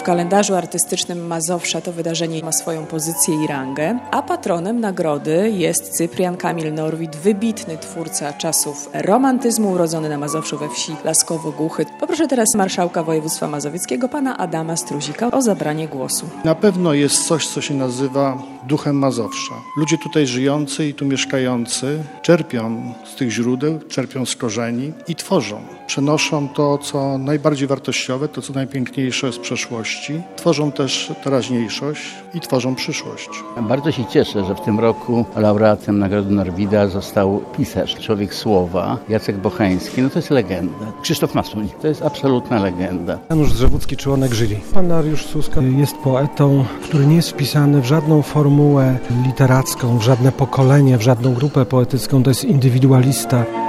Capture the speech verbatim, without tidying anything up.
kalendarzu artystycznym Mazowsza to wydarzenie ma swoją pozycję i rangę, a patronem nagrody jest Cyprian Kamil Norwid, wybitny twórca czasów romantyzmu, urodzony na Mazowszu we wsi Laskowo-Głuchy. Poproszę teraz marszałka województwa mazowieckiego, pana Adama Struzika, o zabranie głosu. Na pewno jest coś, co się nazywa duchem Mazowsza. Ludzie tutaj żyjący i tu mieszkający czerpią z tych źródeł, czerpią z korzeni i tworzą. Przenoszą to, co najbardziej wartościowe, to, co najpiękniejsze z przeszłości. Tworzą też teraźniejszość i tworzą przyszłość. Bardzo się cieszę, że w tym roku laureatem Nagrody Norwida został pisarz, człowiek słowa, Jacek Bocheński. No to jest legenda. Krzysztof Masuń, to jest absolutna legenda. Janusz Drzewucki, członek jury. Pan Dariusz Suska jest poetą, który nie jest wpisany w żadną formułę literacką, w żadne pokolenie, w żadną grupę poetycką. To jest indywidualista.